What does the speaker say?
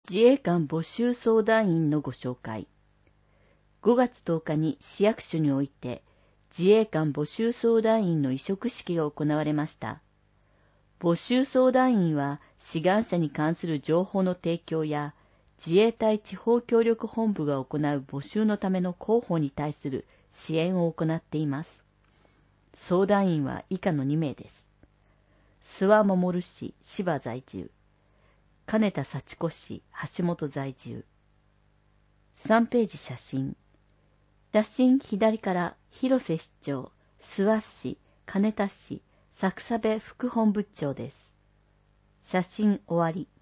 自衛官募集相談員のご紹介。5月10日に市役所において自衛官募集相談員の委嘱式が行われました。募集相談員は志願者に関する情報の提供や自衛隊地方協力本部が行う募集のための広報に対する支援を行っています。相談員は以下の2名です。諏訪守市芝在住、金田幸子市橋本在住。3ページ写真。写真左から広瀬市長、諏訪市、金田市、作佐部副本部長です。写真終わり。